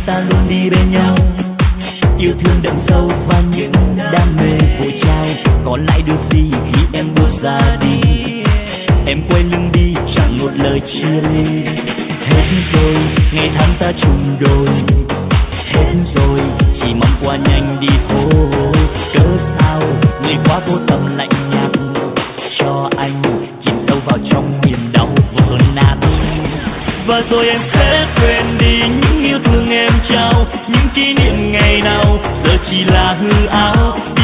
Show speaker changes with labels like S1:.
S1: ta luôn đi bên nhau. Yêu thương đậm sâu và những đam mê vội trao, còn lại được gì khi em bước ra đi. Em quay lưng đi chẳng một lời chia ly. Hết rồi ngày tháng ta chung đôi, hết rồi chỉ mong qua nhanh đi thôi. Cớ sao người quá vô tâm lạnh nhạt cho anh chìm sâu vào trong niềm đau vỡ nát. Và rồi em sẽ quên đi những yêu thương em trao, những kỷ niệm ngày nào giờ chỉ là hư ảo.